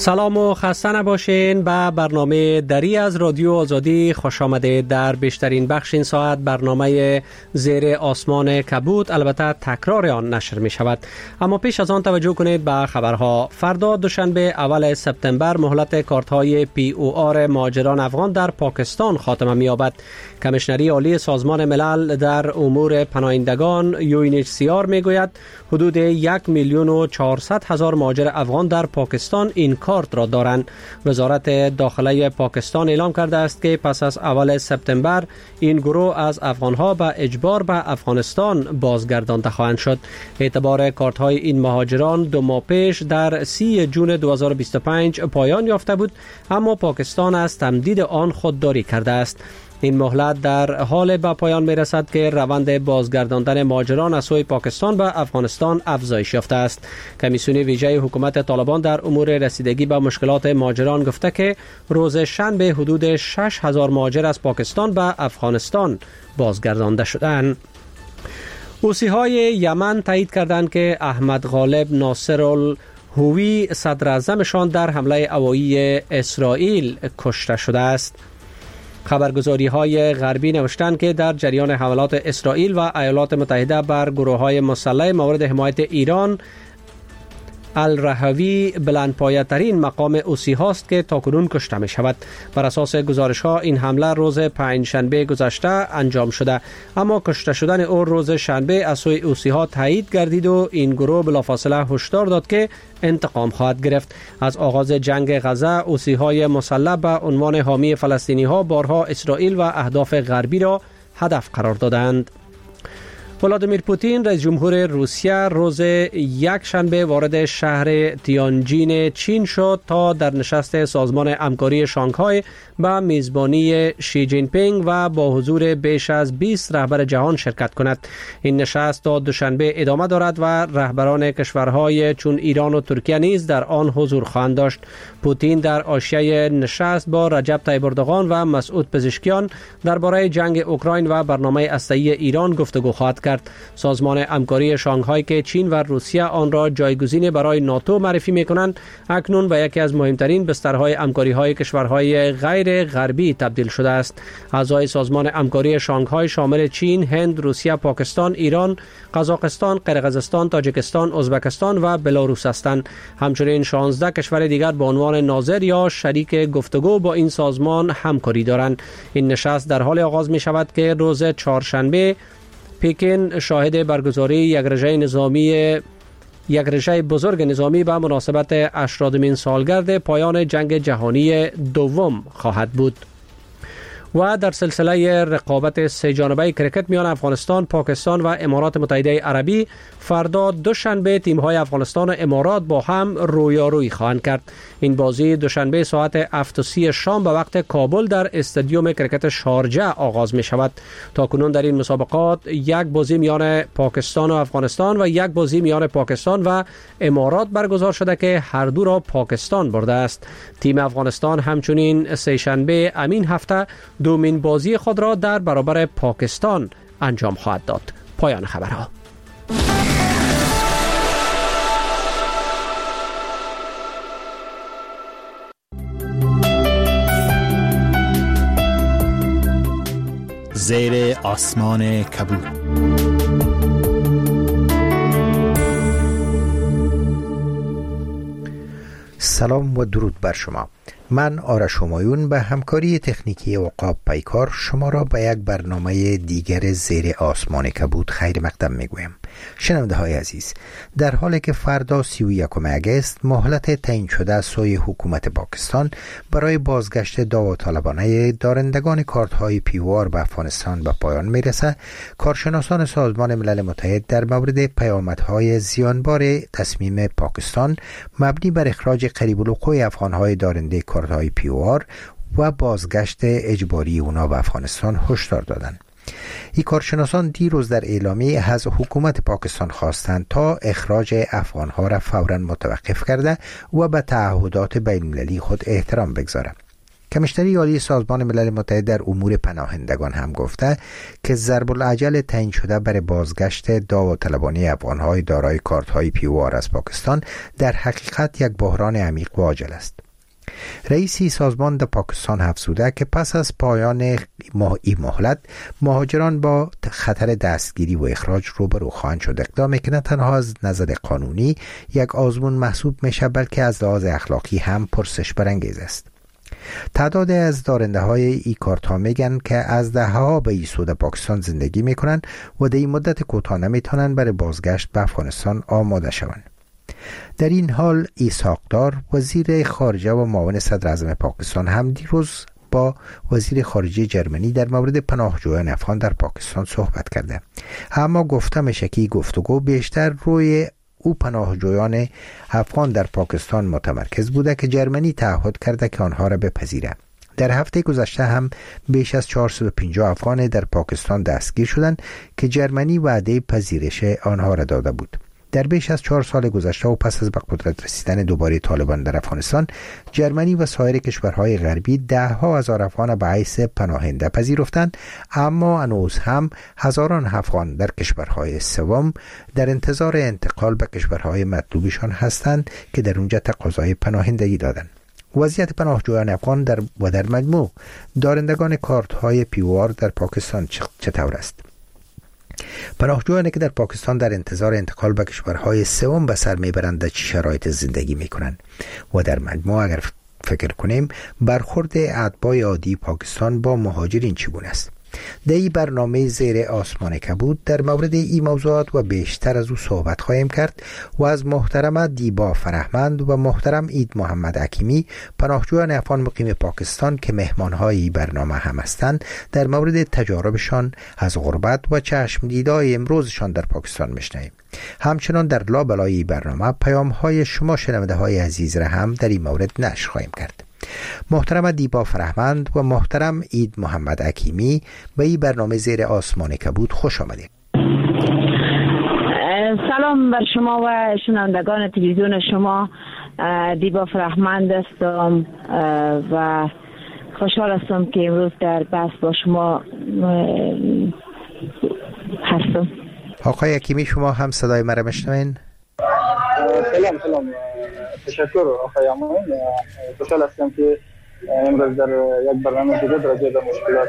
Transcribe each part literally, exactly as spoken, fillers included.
سلام و خسته نباشین. به برنامه دری از رادیو آزادی خوش آمده. در بیشترین بخش این ساعت برنامه زیر آسمان کبود، البته تکرار آن نشر می شود. اما پیش از آن توجه کنید به خبرها. فردا دوشنبه اول سپتامبر مهلت کارت های پی او آر مهاجران افغان در پاکستان خاتمه می یابد. کمیشنری عالی سازمان ملل در امور پناهندگان یو ان اچ سی آر می گوید حدود یک میلیون و چهارصد هزار مهاجر افغان در پاکستان این کارت را دارند. وزارت داخله پاکستان اعلام کرده است که پس از اول سپتامبر این گروه از افغانها به اجبار به افغانستان بازگردانده خواهند شد. اعتبار کارت های این مهاجران دو ماه پیش در سی جون دو هزار و بیست و پنج پایان یافته بود، اما پاکستان از تمدید آن خودداری کرده است. این مهلت در حال به پایان می رسد که روند بازگرداندن مهاجران از سوی پاکستان به افغانستان افزایش یافته است. کمیسیون ویژه حکومت طالبان در امور رسیدگی به مشکلات مهاجران گفته که روز شنبه حدود شش هزار مهاجر از پاکستان به افغانستان بازگردانده شدند. حوثی های یمن تایید کردند که احمد غالب ناصرالهوی صدر اعظمشان در حمله هوایی اسرائیل کشته شده است. خبرگزاری های غربی نوشتند که در جریان حملات اسرائیل و ایالات متحده بر گروه های مسلح مورد حمایت ایران، الرهوی بلندپایه ترین مقام حوثی هاست که تاکنون کشته می شود. بر اساس گزارش ها این حمله روز پنجشنبه گذشته انجام شده، اما کشته شدن او روز شنبه از سوی حوثی ها تایید گردید و این گروه بلافاصله هشدار داد که انتقام خواهد گرفت. از آغاز جنگ غزه حوثی های مسلح به عنوان حامی فلسطینی ها بارها اسرائیل و اهداف غربی را هدف قرار دادند. ولادیمیر پوتین رئیس جمهور روسیه روز یک شنبه وارد شهر تیانجین چین شد تا در نشست سازمان همکاری شانگهای به میزبانی شی جین پینگ و با حضور بیش از بیست رهبر جهان شرکت کند. این نشست تا دوشنبه ادامه دارد و رهبران کشورهای چون ایران و ترکیه نیز در آن حضور خواهند داشت. پوتین در حاشیه نشست با رجب طیب اردوغان و مسعود پزشکیان درباره جنگ اوکراین و برنامه هسته‌ای ایران گفتگو خواهد کرد. سازمان همکاری شانگهای که چین و روسیه آن را جایگزین برای ناتو معرفی می‌کنند، اکنون به یکی از مهمترین بسترهای همکاری‌های کشورهای غیر غربی تبدیل شده است. اعضای سازمان همکاری شانگهای شامل چین، هند، روسیه، پاکستان، ایران، قزاقستان، قرقیزستان، تاجیکستان، ازبکستان و بلاروس هستند. همچنین شانزده کشور دیگر به عنوان ناظر یا شریک گفتگو با این سازمان همکاری دارند. این نشست در حال آغاز می شود که روز چهارشنبه پکن شاهد برگزاری یک رژه نظامی یک رژه بزرگ نظامی به مناسبت هشتادمین سالگرد پایان جنگ جهانی دوم خواهد بود. و در سلسله رقابت سه جانبه کرکت میان افغانستان، پاکستان و امارات متحده عربی، فردا دوشنبه تیم‌های افغانستان و امارات با هم رویارویی خواهند کرد. این بازی دوشنبه ساعت هفت و سی شام به وقت کابل در استادیوم کرکت شارجه آغاز می شود. تاکنون در این مسابقات یک بازی میان پاکستان و افغانستان و یک بازی میان پاکستان و امارات برگزار شده که هر دو را پاکستان برده است. تیم افغانستان همچنین سه شنبه امین هفته دومین بازی خود را در برابر پاکستان انجام خواهد داد. پایان خبرها. زیر آسمان کبود. سلام و درود بر شما. من آرش همایون به همکاری تکنیکی عقاب پیکار شما را به یک برنامه دیگر زیر آسمان کبود خیر مقدم میگویم. شنونده های عزیز، در حالی که فردا سی و یکم اگست مهلت تعیین شده از سوی حکومت پاکستان برای بازگشت داوطلبانه دارندگان کارت های پی او آر به افغانستان به پایان میرسه، کارشناسان سازمان ملل متحد در مورد پیامدهای زیانبار تصمیم پاکستان مبنی بر اخراج قریب الوقوع افغانهای دارنده کارت های پی او آر و بازگشت اجباری اونا به افغانستان هشدار دادند. این کارشناسان دیروز در اعلامیه از حکومت پاکستان خواستند تا اخراج افغانها را فوراً متوقف کرده و به تعهدات بین المللی خود احترام بگذارند. کمیشنری عالی سازمان ملل متحد در امور پناهندگان هم گفته که ضرب العجل تعیین شده برای بازگشت داوطلبانه افغان‌های دارای کارت‌های پی او آر از پاکستان در حقیقت یک بحران عمیق و عاجل است. رئیسی سازمان در پاکستان افزوده که پس از پایان این مهلت مهاجران با خطر دستگیری و اخراج روبرو خواهند شد، اقدامی که نه تنها از نظر قانونی یک آزمون محسوب میشه بلکه از لحاظ اخلاقی هم پرسش برانگیز است. تعداد از دارنده های ای کارت ها میگن که از دهه ها به این سود پاکستان زندگی میکنن و در این مدت کوتاه نمیتونن برای بازگشت به افغانستان آماده شوند. در این حال اسحاق دار وزیر خارجه و معاون صدر اعظم پاکستان هم دیروز با وزیر خارجه جرمنی در مورد پناهجویان افغان در پاکستان صحبت کرده، اما گفته میشه که گفتگو بیشتر روی او پناهجویان افغان در پاکستان متمرکز بوده که جرمنی تعهد کرده که آنها را بپذیره. در هفته گذشته هم بیش از چهارصد و پنجاه افغان در پاکستان دستگیر شدند که جرمنی وعده پذیرش آنها را داده بود. در بیش از چهار سال گذشته و پس از به قدرت رسیدن دوباره طالبان در افغانستان، جرمنی و سایر کشورهای غربی ده ها هزار افغان به حیث پناهنده پذیرفتند، اما هنوز هم هزاران افغان در کشورهای سوم در انتظار انتقال به کشورهای مطلوبشان هستند که در اونجا تقاضای پناهندگی دادند. وضعیت پناهجویان افغان در و در مجموع دارندگان کارت های پی او آر در پاکستان چطور است؟ پناهجویانی که در پاکستان در انتظار انتقال به کشورهای سوم به سر میبرند در چه شرایط زندگی میکنند و در مجموع اگر فکر کنیم برخورد اتباع عادی پاکستان با مهاجرین چگونه است؟ در این برنامه زیر آسمان کبود در مورد این موضوعات و بیشتر از او صحبت خواهیم کرد و از محترم دیبا فرهمند و محترم عید محمد حکیمی پناهجویان افغان مقیم پاکستان که مهمانهای این برنامه هم هستند در مورد تجاربشان از غربت و چشم دیدای امروزشان در پاکستان میشنویم. همچنان در لابلای برنامه پیام‌های شما شنونده های عزیز را هم در این مورد نشر خواهیم کرد. محترم دیبا فرهمند و محترم عید محمد حکیمی به این برنامه زیر آسمان کبود خوش آمدید. سلام بر شما و شنوندگان تلویزیون شما. دیبا فرهمند هستم و خوشحال هستم که امروز در بحث با شما هستم. آقای حکیمی شما هم صدای مرا میشنوین؟ سلام سلام تشکر آقای امان. خوشحال هستم که امروز در یک برنامه دیگه در راجع به مشکلات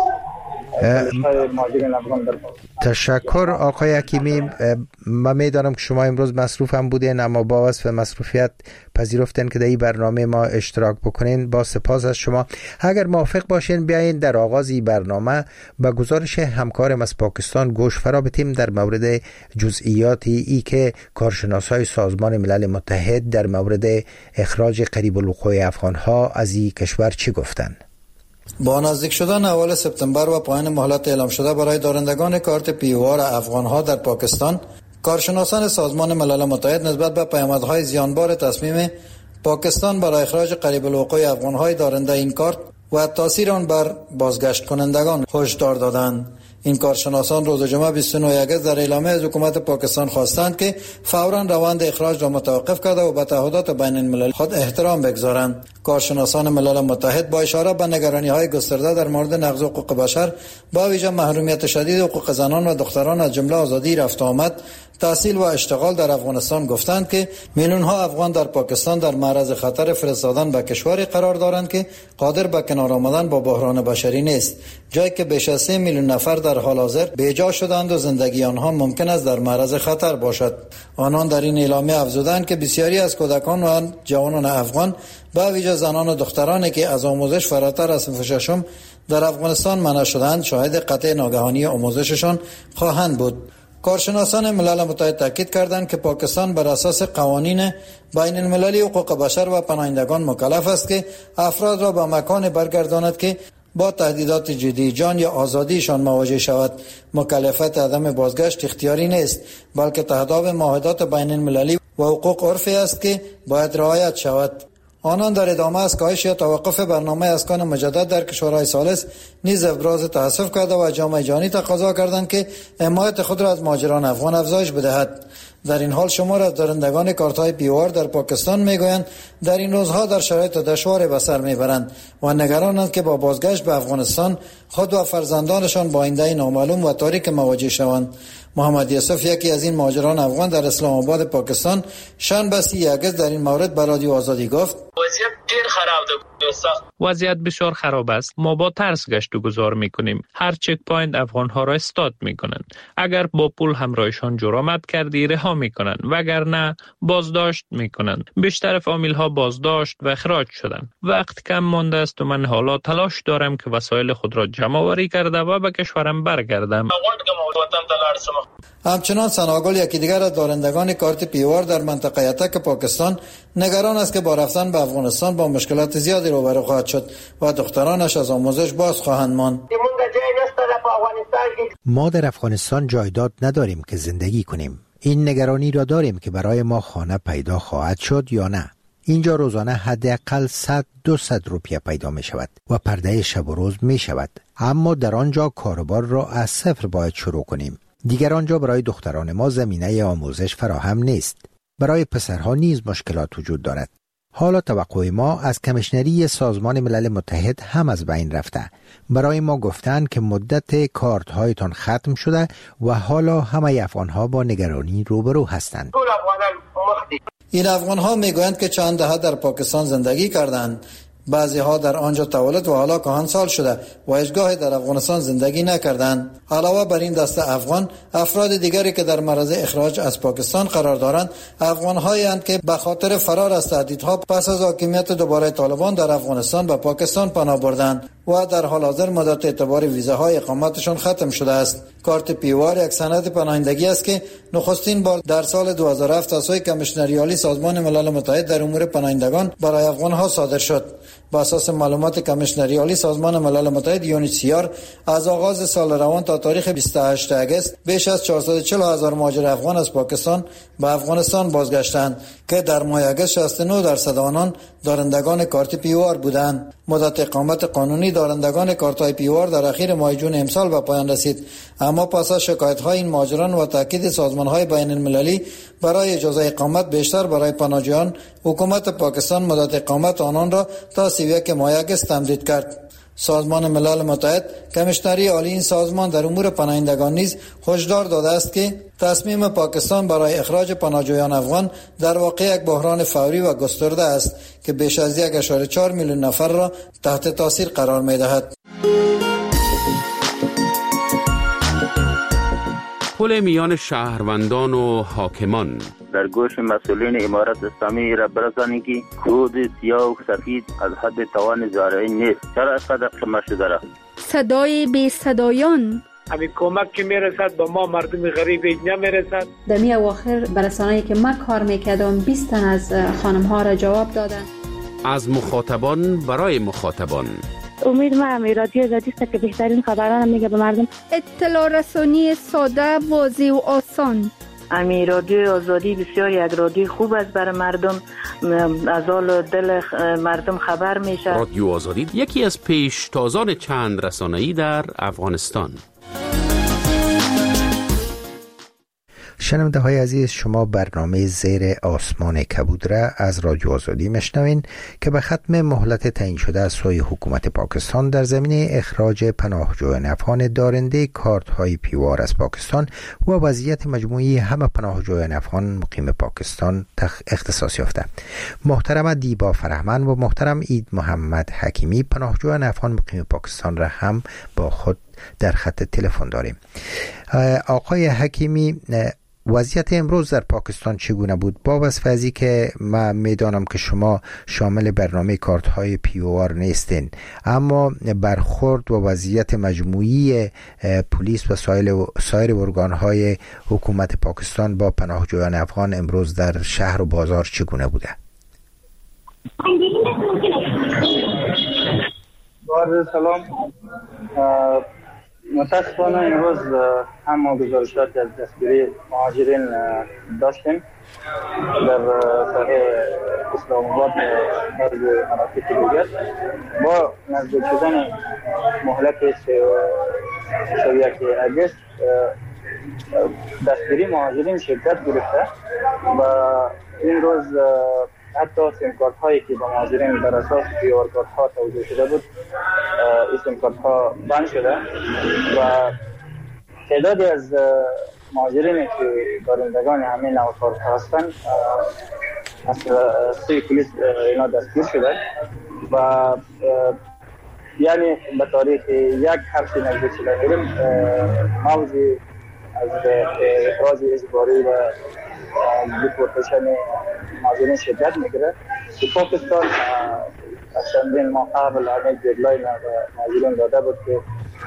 مهاجرین افغان در تشکر آقای حکیمی. من میدانم که شما امروز مصروف هم بودین، اما با وصف مصروفیت پذیرفتین که در این برنامه ما اشتراک بکنین. با سپاس از شما. اگر موافق باشین بیاین در آغاز این برنامه به گزارش همکارم از پاکستان گوش فرا بدیم در مورد جزئیاتی ای که کارشناسای سازمان ملل متحد در مورد اخراج قریب الوقوع افغانها از این کشور چی گفتن. با نزدیک شدن اول سپتامبر و پایان مهلت اعلام شده برای دارندگان کارت پی او آر افغانها در پاکستان، کارشناسان سازمان ملل متحد نسبت به پیامدهای زیانبار تصمیم پاکستان برای اخراج قریب الوقوع افغانهای دارنده این کارت و تاثیر آن بر بازگشت کنندگان هشدار دادند. این کارشناسان روز جمعه بیست و نه اگست در اعلامیه از حکومت پاکستان خواستند که فوراً روند اخراج را متوقف کرده و به تعهدات بین الملل خود احترام بگذارند. کارشناسان ملل متحد با اشاره به نگرانی‌های گسترده در مورد نقض حقوق بشر، با ویژه محرومیت شدید حقوق زنان و دختران از جمله آزادی رفت و آمد، تحصیل و اشتغال در افغانستان گفتند که میلیون‌ها افغان در پاکستان در معرض خطر فرستادن به کشوری قرار دارند که قادر به کنار آمدن با بحران بشری نیست، جایی که بیش از سه میلیون نفر در حال حاضر بیجا شدند و زندگی آنها ممکن است در معرض خطر باشد. آنان در این اعلامیه افزودند که بسیاری از کودکان و جوانان افغان، با ویژه زنان و دخترانی که از آموزش فراتر از صنف ششم در افغانستان منع شدند، شاهد قطع ناگهانی آموزششان خواهند بود. کارشناسان ملل متحد تاکید کردند که پاکستان بر اساس قوانین بین المللی حقوق بشر و پناهندگان مکلف است که افراد را به مکان برگرداند که با تهدیدات جدی جان یا آزادیشان مواجه شود. مکلفیت عدم بازگشت اختیاری نیست، بلکه تهداب معاهدات بین المللی و حقوق عرفی است که باید رعایت شود. آنان در ادامه از کاهش یا توقف برنامه اسکان مجدد در کشورهای ثالث نیز ابراز تأسف کرده و جامعه جهانی تقاضا کردند که حمایت خود را از مهاجران افغان افزایش بدهد. در این حال شمار از دارندگان کارت‌های پی او آر در پاکستان میگویند در این روزها در شرایط دشوار به سر میبرند و نگرانند که با بازگشت به افغانستان خود و فرزندانشان با آینده نامعلوم و تاریک مواجه شوند. محمد یوسف یکی از این مهاجران افغان در اسلام آباد پاکستان شنبه سی اگست در این مورد به رادیو آزادی گفت وضعیت ډیر خراب ده، سخت وضعیت بسیار خراب است. ما با ترس گشت و گذار میکنیم. هر چک پوینت افغان ها را استاد میکنند. اگر با پول همراهشان جرأت کردی رها میکنند، وگرنه بازداشت میکنند. بیشتر فامیل ها بازداشت و اخراج شدند. وقت کم مانده است و من حالا تلاش دارم که وسایل خود را جمع آوری کرده و به کشورم برگردم. همچنان سناگل یکی دیگر از دارندگان کارت پی او آر در منطقه اتک پاکستان نگران است که با رفتن به افغانستان با مشکلات زیادی روبرو خواهد شد و دخترانش از آموزش باز خواهند ماند. ما در افغانستان جایداد نداریم که زندگی کنیم. این نگرانی را داریم که برای ما خانه پیدا خواهد شد یا نه. اینجا روزانه حداقل صد دویست روپیه پیدا می شود و پرده شب و روز می شود، اما در آنجا کاروبار را از صفر باید شروع کنیم. دیگر آنجا برای دختران ما زمینه آموزش فراهم نیست. برای پسرها نیز مشکلات وجود دارد. حالا توقع ما از کمیشنری سازمان ملل متحد هم از بین رفته. برای ما گفتند که مدت کارت هایتان ختم شده و حالا همه افغانها با نگرانی روبرو هستند. این افغان ها میگویند که چند دهه در پاکستان زندگی کردند. بعضی ها در آنجا تولد و حالا کهنسال شده و هیچگاه در افغانستان زندگی نکردند. علاوه بر این دسته افغان، افراد دیگری که در معرض اخراج از پاکستان قرار دارند افغان هایند که به خاطر فرار از تهدیدها پس از حاکمیت دوباره طالبان در افغانستان به پاکستان پناه بردند و در حال حاضر مدت اعتبار ویزاهای اقامتشان ختم شده است. کارت پی او آر یک سند پناهندگی است که نخستین بار در سال دو هزار و هفت از سوی کمیشنری عالی سازمان ملل متحد در امور پناهندگان برای افغانها صادر شد. با اساس معلومات کمیشنری عالی سازمان ملل متحد یو ان اچ سی آر از آغاز سال روان تا تاریخ بیست و هشتم اگست بیش از چهارصد و چهل هزار مهاجر افغان از پاکستان به افغانستان بازگشتند که در ماه اگست شصت و نه درصد آنان دارندگان کارت پی او آر بودند. مدت اقامت قانونی دارندگان کارت‌های پی او آر در اخیر ماه جون امسال به پایان رسید، اما پس از شکایت‌های این مهاجران و تاکید سازمان‌های بین‌المللی برای اجازه اقامت بیشتر برای پناهجویان، حکومت پاکستان مدت اقامت آنان را تا سی و یک ماه اگست تمدید کرد. سازمان ملل متحد کمیشنری عالی این سازمان در امور پناهندگان نیز هشدار داده است که تصمیم پاکستان برای اخراج پناهجویان افغان در واقع یک بحران فوری و گسترده است که بیش از یک و چهار میلیون نفر را تحت تاثیر قرار می‌دهد. پل میان شهروندان و حاکمان در گوش مسئولین امارت اسلامی را برسانید که کود سیاه و سفید از حد توان زارعی نیست. چرا اینقدر قمه شده را؟ صدای بی صدایان همین کمک که میرسد به ما مردم غریب اینجا میرسد. در می اواخر برسانه‌ای که من کار میکردم بیست تن از خانم ها را جواب دادن. از مخاطبان برای مخاطبان. امید ما هم رادیو آزادی است که بهترین خبران میگه به مردم. اطلاع رسانی ساده، واضح و آسان. امی رادیو آزادی بسیار یک رادیو خوب است برای مردم، از حال دل مردم خبر میشه. رادیو آزادی یکی از پیشتازان چند رسانه‌ای در افغانستان. شنونده های عزیز، شما برنامه زیر آسمان کبود را از رادیو آزادی مشنوین که به ختم مهلت تعیین شده از سوی حکومت پاکستان در زمینه اخراج پناهجویان افغان دارنده کارت های پی او آر از پاکستان و وضعیت مجموعی همه پناهجویان افغان مقیم پاکستان اختصاص یافته. محترم دیبا فرهمند و محترم عید محمد حکیمی پناهجویان افغان مقیم پاکستان را هم با خود در خط تلفن داریم. آقای حکیمی، وضعیت امروز در پاکستان چگونه بود؟ با وصف ازی که من میدانم که شما شامل برنامه کارت های پی او آر نیستین، اما برخورد و وضعیت مجموعی پلیس و سایر ارگان های حکومت پاکستان با پناهجویان افغان امروز در شهر و بازار چگونه بوده؟ با سلام، متاسفانه امروز هم ما گزارشات از دستگیری مهاجرین داشتیم در ساحه اسلام آباد و در مناطق دیگر. با نزدیک شدن مهلت سی و یک اگست دستگیری مهاجرین شدت گرفته و این روز حتی سیم کارت هایی که با مهاجرین بر اساس پی آر کارت ها توزیع شده بود این سیم کارت ها بند شده و تعدادی از مهاجرین که دارندگان همین نوع کارت ها هستند از سوی پلیس اینا دستگیر شده و یعنی به تاریخ یک هفته نزدیک شده میریم موضوع از اخراج اجباری و دیپورتیشن مهاجرین شدت میگیره که پاکستان از چندین ماه قبل همین ددلاین به مهاجرین داده بود که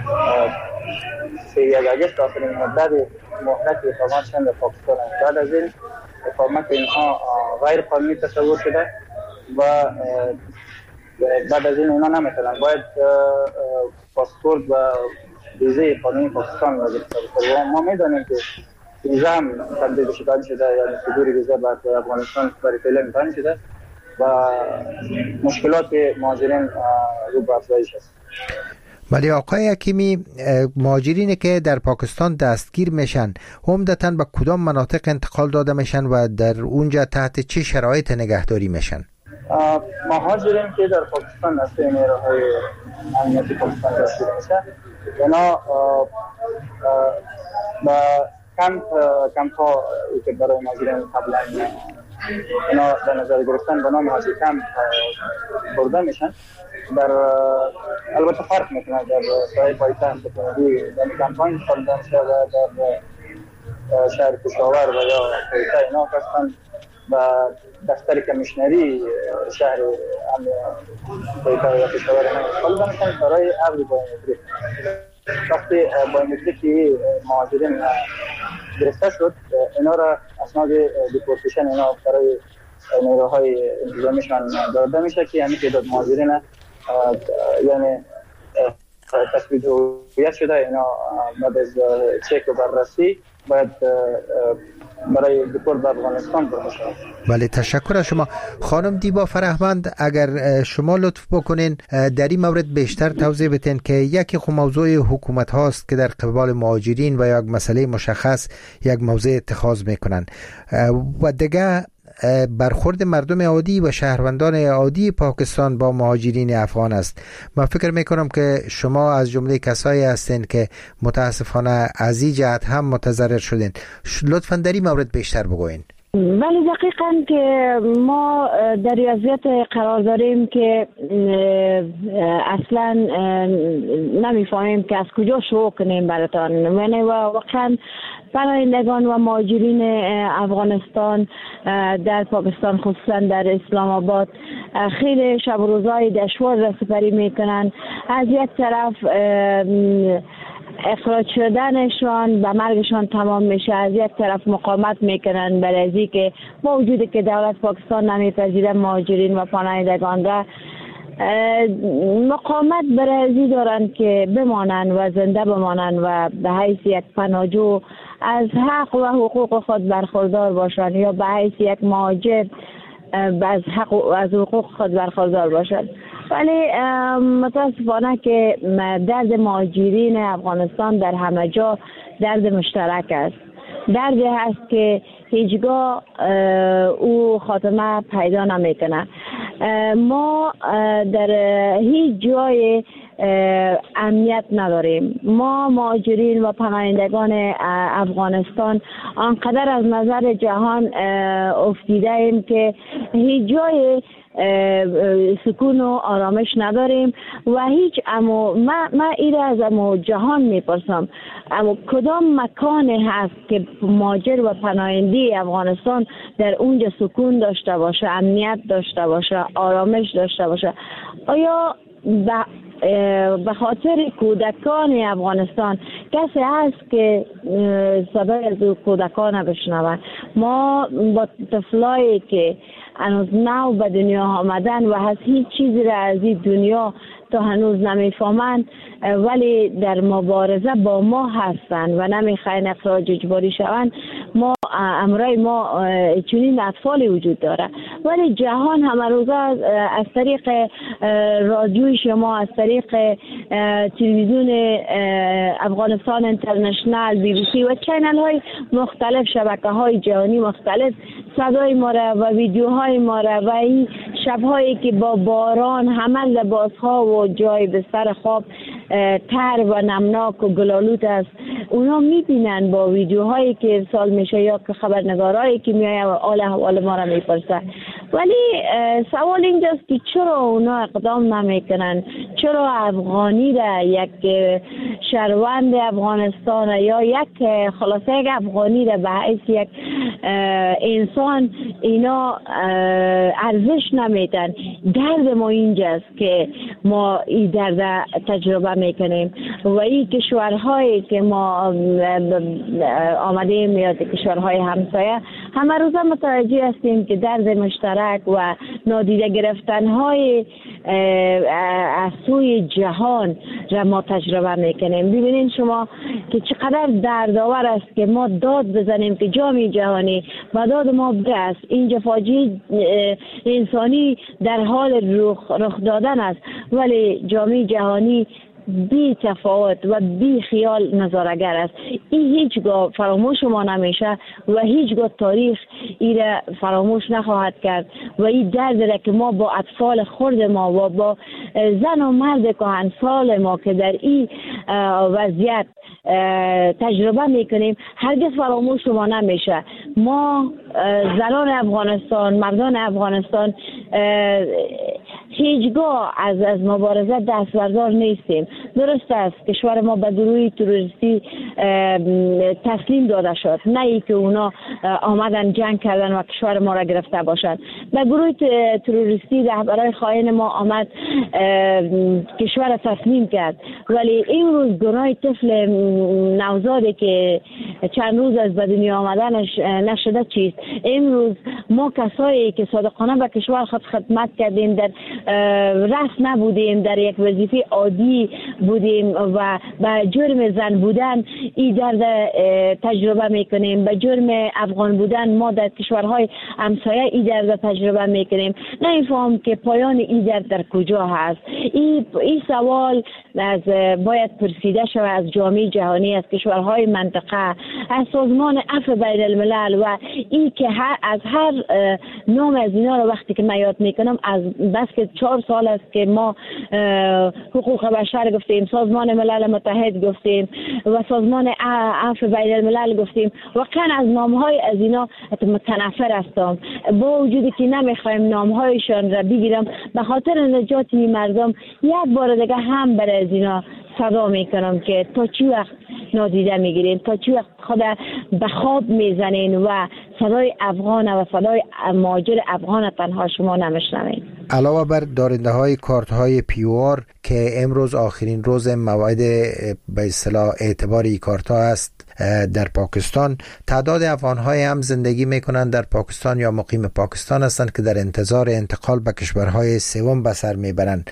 سی و یک اگست آخرین مدت مهلت اقامتشان در پاکستان است. بعد از این اقامت اینها غیر قانونی تصور شده و بعد از این اینا نمیتونن باید پاسپورت و ویزه قانونی پاکستان را گرفته باشند. ما میدانیم که ویزا هم تبدیل شده شده یعنی صدور ویزا به افغانستان برای فعلا امتحان شده و مشکلات مهاجرین رو به افزایش است. ولی آقای حکیمی، مهاجرینی که در پاکستان دستگیر میشن عمدتاً به کدام مناطق انتقال داده میشن و در اونجا تحت چه شرایط نگهداری میشن؟ مهاجرین که در پاکستان از نیروهای امنیتی پاکستان دستگیر میشن اینا با کمپ کمپ ها که برای مهاجرین قبلا اینا در نظر گرفتن به نام هاجی کمپ برده میشن. در البته فرق میکنه در ساحه پایتخت تکنولوژی در کمپاین خالدن شده و در شهر پشاور و یا کویتا اینا هستن و دفتر کمیشنری شهر کویتا یا پشاور اینا خالدن میشن برای عقد بایومتریک. وقتی بایومتریک مهاجرین گرفته شد اینا را اسناد دیپورتیشن اینا برای نیروهای انتظامیشان داده میشه که یعنی تعداد مهاجرین یعنی تثبیت هویت شده اینا بعد از چک و بررسی باید برای دیپورت به افغانستان برده شود. بله، تشکر از شما. خانم دیبا فرهمند، اگر شما لطف بکنین در این مورد بیشتر توضیح بدین که یکی خو موضوع حکومت هاست که در قبال مهاجرین و یک مسئله مشخص یک موضع اتخاذ میکنن و دیگه برخورد مردم عادی و شهروندان عادی پاکستان با مهاجرین افغان است. من فکر میکنم که شما از جمله کسایی هستین که متاسفانه از این جهت هم متضرر شدین. لطفاً در این مورد بیشتر بگوین. ولی دقیقاً که ما در ریاضیات قرار داریم که اصلا نمیفهمیم که از کجا شروع کنیم براتان. یعنی واقعاً پناهندگان و مهاجرین افغانستان در پاکستان خصوصا در اسلام آباد خیلی شب و روزهای دشوار را سپری میکنن. از یک طرف اخراج شدنشان به مرگشان تمام میشه، از یک طرف مقاومت میکنن برای از اینکه با وجودی که دولت پاکستان نمیپذیره مهاجرین و پناهندگان را مقاومت برای ازی دارن که بمانن و زنده بمانن و به حیث یک پناهجو از حق و حقوق خود برخوردار باشن یا به حیث یک مهاجر از حق و از حقوق خود برخوردار باشن. ولی متاسفانه که درد مهاجرین افغانستان در همه جا درد مشترک است. دردی هست که هیچگاه او خاتمه پیدا نمیکنه. ما در هیچ جای امنیت نداریم. ما مهاجرین و پناهندگان افغانستان آنقدر از نظر جهان افتیده ایم که هیچ جای سکون و آرامش نداریم و هیچ اما ما, ما ایره از اما جهان میپرسم اما کدام مکانی هست که مهاجر و پناهندی افغانستان در اونجا سکون داشته باشه، امنیت داشته باشه، آرامش داشته باشه؟ آیا به خاطر کودکان افغانستان کسی هست که صدای از کودکان بشنوند؟ ما با طفلایی که هنوز نو به دنیا آمدن و از هیچ چیزی را از این دنیا تا هنوز نمیفهمند، ولی در مبارزه با ما هستند و نمیخواین اخراج اجباری شوند. ما امرای ما چنین اطفالی وجود داره، ولی جهان همه روزه از طریق رادیوی شما، از طریق تلویزیون افغانستان اینترنشنال، بی بی سی و چینل های مختلف، شبکه های جهانی مختلف صدای ما را و ویدیوهای ما را و این شبهایی که با باران همه لباس ها و جای بستر خواب تر و نمناک و گلالود است، اونا میبینن با ویدیوهایی که ارسال میشه یا که خبرنگارایی که میایه و آل احوال ما را میپرسه. ولی سوال اینجاست که چرا اونا اقدام نمیکنن؟ چرا افغانی را، یک شهروند افغانستان یا یک خلاصه یک افغانی را به حیث یک انسان اینا ارزش نمیدن؟ درد ما اینجاست که ما این درد تجربه میکنیم و این کشورهایی که ما آمدیم یا کشورهای همسایه همه روزه متوجه هستیم که درد مشترک و نادیده گرفتن های از سوی جهان را ما تجربه میکنیم. ببینید شما که چقدر دردآور است که ما داد بزنیم که جامعه جهانی و داد ما برست. اینجا فاجعه انسانی در حال رخ, رخ دادن است، ولی جامعه جهانی بی تفاوت و بی خیال نظارگر است. این هیچگاه فراموش ما نمیشه و هیچگاه تاریخ این فراموش نخواهد کرد و این درد را که ما با اطفال خرد ما و با زن و مرد کهنسال ما که در این وضعیت تجربه میکنیم هرگز فراموش ما نمیشه. ما زنان افغانستان، مردان افغانستان هیچگاه از از مبارزه دست بردار نیستیم. درست است کشور ما به گروه تروریستی تسلیم داده شد، نه ای که اونا آمدن جنگ کردن و کشور ما را گرفته باشند. به گروه تروریستی رهبرای خائن ما آمد کشور را تسلیم کرد، ولی امروز گناه طفل نوزادی که چند روز از به دنیا آمدنش نشده چیست؟ امروز ما کسایی که صادقانه به کشور خود خدمت کردیم، در رأس نبودیم، در یک وظیفه عادی بودیم و به جرم زن بودن این درد تجربه میکنیم، به جرم افغان بودن ما در کشورهای همسایه این درد تجربه میکنیم. نمیفهم که پایان این درد در کجا هست. این این سوال از باید پرسیده شود از جامعه جهانی، از کشورهای منطقه، از سازمان عفو بین الملل و این که هر از هر نام از اینا رو وقتی که من یاد میکنم، از بس که چهار سال است که ما حقوق بشر گفتیم، سازمان ملل متحد گفتیم و سازمان عفو بین الملل گفتیم، واقعا از نامهای از اینا متنفر هستم، با وجودی که نمیخوایم نامهایشان را بگیرم به خاطر نجات این مردم. یک بار دیگه هم برای از اینا صدا میکنم که تا چی وقت نادیده میگیرین، تا چی وقت خود به خواب میزنین و صدای افغان و صدای مهاجر افغان تنها شما نمیشنوین. علاوه بر دارنده های کارت های پیوار که امروز آخرین روز موعد به اصطلاح اعتبار این کارت ها است در پاکستان، تعداد افغان های هم زندگی میکنند در پاکستان یا مقیم پاکستان هستند که در انتظار انتقال به کشورهای سوم به سر میبرند.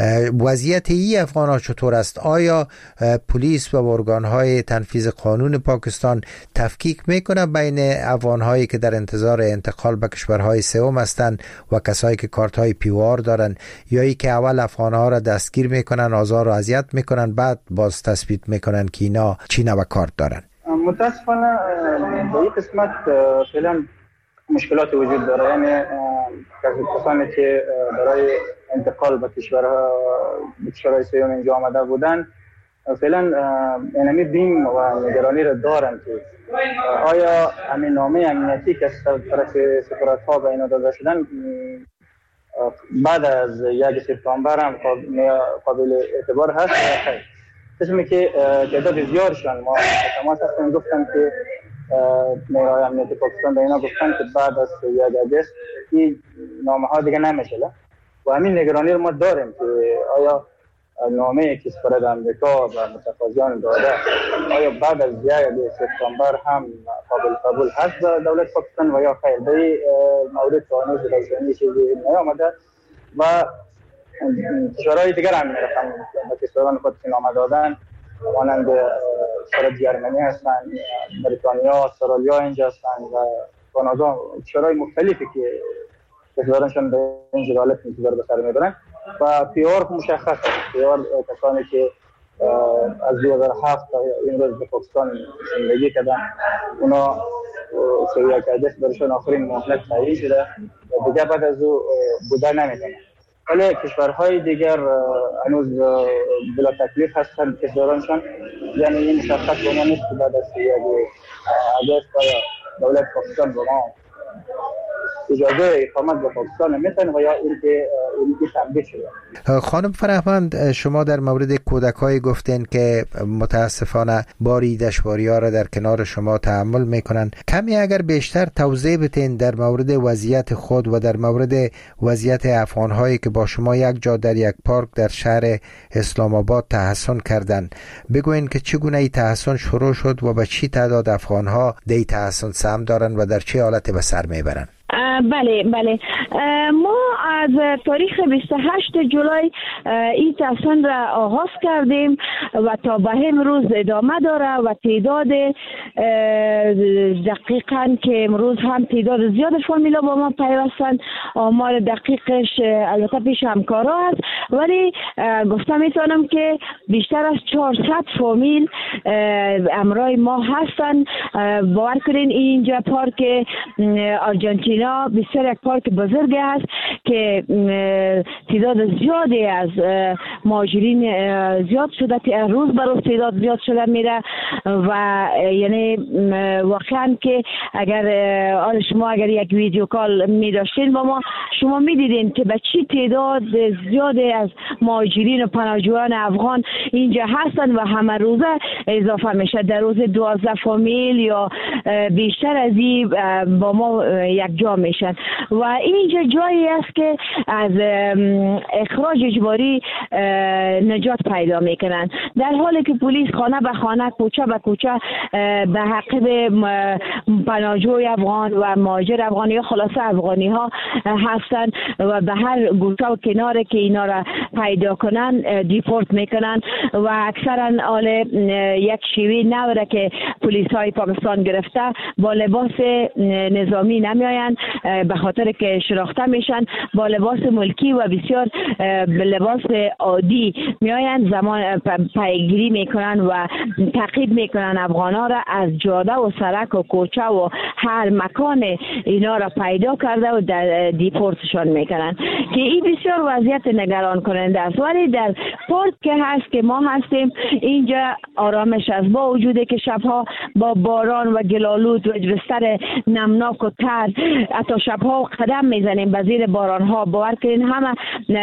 وضعیت این افغان ها چطور است؟ آیا پلیس و ارگان های تنفیذ قانون پاکستان تفکیک میکنه بین افغان هایی که در انتظار انتقال به کشورهای سوم هستند و کسایی که کارت های پیوار دارن، یا ای که اول افغان ها را دستگیر میکنن، آزار و اذیت میکنن، بعد باز تثبیت میکنن که اینا چی نوع کارت دارن؟ متاسفانه در این قسمت فعلا مشکلات وجود داره. یعنی کسانی که برای انتقال به کشورها به کشورهای سوم اینجا آمده بودن فعلا اینمی بیم و نگرانی را دارن که آیا همین نامه امنیتی که از طرف سفارت ها به اینا داده شدن بعد از یک سپتامبر هم قابل اعتبار هست یا خیر؟ قسمی که تعداد زیادشان ما تماس هستیم گفتن که نیروهای امنیتی پاکستان به اینا گفتن که بعد از یک آگست این نامه ها دیگه نمیشه و همین نگرانی رو ما داریم که آیا نامه که سفارت آمریکا و متقاضیان داده آیا بعد از یازده سپتامبر هم قابل قبول هست به دولت پاکستان و یا خیر؟ به مورد قانون رسمی چیزی نیامده و کشورهای دیگر هم میرسن به کشوران خود که نامه دادن، مانند کشور جرمنی هستند، بریتانیا، استرالیا اینجا هستند و کانادا، کشورهای مختلفی که کشورانشان به این جدالت انتظار به سر میبرن و پیار مشخص است. پیار کسانی که از دو هزار و هفت تا این روز به پاکستان زندگی کردن، اونا سی و یک آگست برشان آخرین مهلت تعیین شده و دیگه بعد از او بوده نمیتونن. ولی کشورهای دیگر هنوز بلا تکلیف هستند کشورانشان، یعنی این مشخص به ما نیست که بعد از سی و یک آگست دولت پاکستان به ما اجازه اقامت به پاکستان میتن و یا اینکه اینکه تبدیل شده. خانم فرهمند، شما در مورد کودکای گفتین که متاسفانه باری دشواری ها را در کنار شما تحمل میکنن. کمی اگر بیشتر توضیح بتین در مورد وضعیت خود و در مورد وضعیت افغان هایی که با شما یک جا در یک پارک در شهر اسلام آباد تحصن کردن، بگوین که چگونه ای تحصن شروع شد و به چی تعداد افغان ها دی تحصن سهم دارن و در چه حالت به سر میبرن؟ بله بله ما از تاریخ بیست و هشتم جولای این تحصن را آغاز کردیم و تا به امروز ادامه داره و تعداد دقیقاً که امروز هم تعداد زیاد فامیلا با ما پیوستن. آمار دقیقش البته پیش همکارا هست، ولی گفته میتونم که بیشتر از چهارصد فامیل امرای ما هستن. باور کنین اینجا پارک آرژانتین بسیار یک پارک بزرگ است که تعداد زیادی از مهاجرین زیاد شده، روز به روز تعداد زیاد شده میره و یعنی واقعا که اگر آن شما اگر یک ویدیو کال می داشتین با ما، شما می دیدین که به چی تعداد زیادی از مهاجرین و پناهجویان افغان اینجا هستن و همه روزه اضافه میشه. در روز دوازده فامیل یا بیشتر از این با ما یک جا میشن و اینجا جایی است که از اخراج اجباری نجات پیدا میکنن، در حالی که پلیس خانه به خانه، کوچه به کوچه به حق پناهجوی افغان و مهاجر افغان یا خلاصه افغانی ها هستن و به هر گوشه و کناره که اینا را پیدا کنن دیپورت میکنن و اکثرا آل یک شیوه نوره که پلیس های پاکستان گرفته با لباس نظامی نمیاین، به خاطر که شناخته میشن با لباس ملکی و بسیار لباس عادی میاین، زمان پیگیری میکنن و تعقیب میکنن افغانا را از جاده و سرک و کوچه و هر مکان اینا را پیدا کرده و در دیپورتشان میکنن که این بسیار وضعیت نگران کننده است. ولی در پورت که هست که ما هستیم اینجا آرامش است، با وجود که شبها با باران و گلالود و بستر نمناک و تر، حتی شبها قدم میزنیم به زیر باران ها. باور کنین همه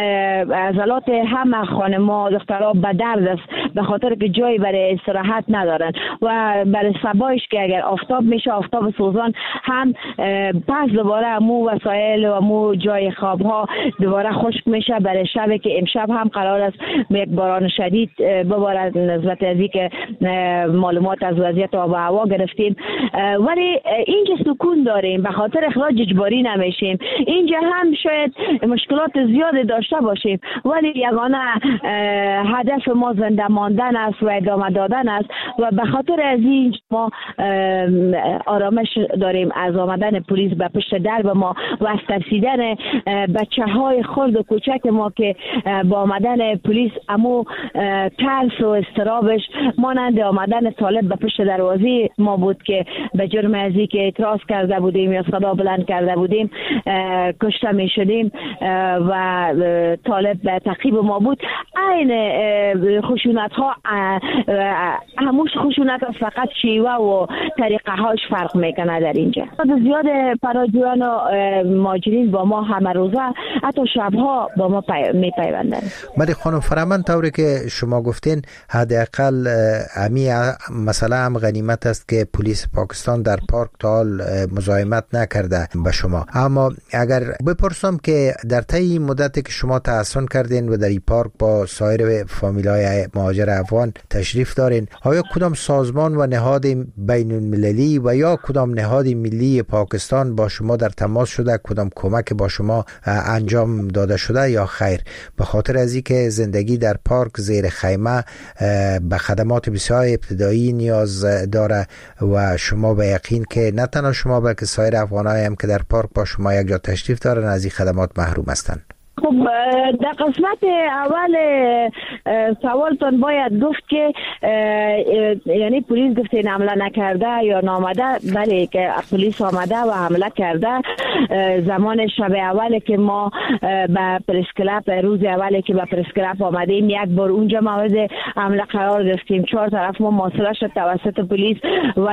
عضلات همه خانم‌ها دخترها به درد است به خاطر که جایی برای استراحت ندارن و برای صبایش که اگر آفتاب میشه، آفتاب سوزان هم پس دوباره امو وسایل و امو جای خواب ها دوباره خشک میشه. برای شب که امشب هم قرار است یک باران شدید ببارد، نسبت از که معلومات از وضعیت آب و هوا گرفتیم، ولی اینجا سکون داریم به خاطر اخراج اجباری نمیشیم. اینجا هم شاید مشکلات زیاد داشته باشیم ولی یگانه هدف ما زنده ماندن است و ادامه دادن است و به خاطر از این ما آرامش داریم از آمدن پلیس به پشت درب ما و از ترسیدن بچه های خرد و کوچک ما که با آمدن پلیس امو ترس و استرابش مانند آمدن طالب به پشت دروازه ما بود که به جرم ازی که اعتراض کرده بودیم یا صدا بلند کرده بودیم کشته می شدیم و طالب به تعقیب ما بود. این خشونت ها هموش خشونت ها فقط شیوه و طریقه هاش فرق میکنه. در اینجا زیاد پناهجویان و مهاجرین با ما همه روزه حتی شبها با ما پی... می پیوندن. مدی خانم فرهمند، طوری که شما گفتین حداقل امی مثلا هم غنیمت است که پلیس پاکستان در پارک تال مزاحمت نکرده به شما، اما اگر بپرسم که در طی مدتی که شما تحصن کردین و در این پارک با سایر فامیلای مهاجر افغان تشریف دارین. آیا کدام سازمان و نهاد بین المللی و یا کدام نهاد ملی پاکستان با شما در تماس شده، کدام کمک با شما انجام داده شده یا خیر؟ به خاطر از اینکه زندگی در پارک زیر خیمه به خدمات بسیار ابتدایی نیاز داره و شما به یقین که نه تنها شما بلکه سایر افغانایی هم که در پارک با شما یک جا تشریف دارن از این خدمات محروم هستند. خب در قسمت اول سوالتون باید گفت که یعنی پلیس گفت این حمله نکرده یا نامده. بله که پلیس آمده و حمله کرده. زمان شب اولی که ما به پرس کلاب، روز اولی که به پرس کلاب آمدیم، یک بار اونجا موعد حمله قرار گرفتیم. چهار طرف ما محاصره شد توسط پلیس و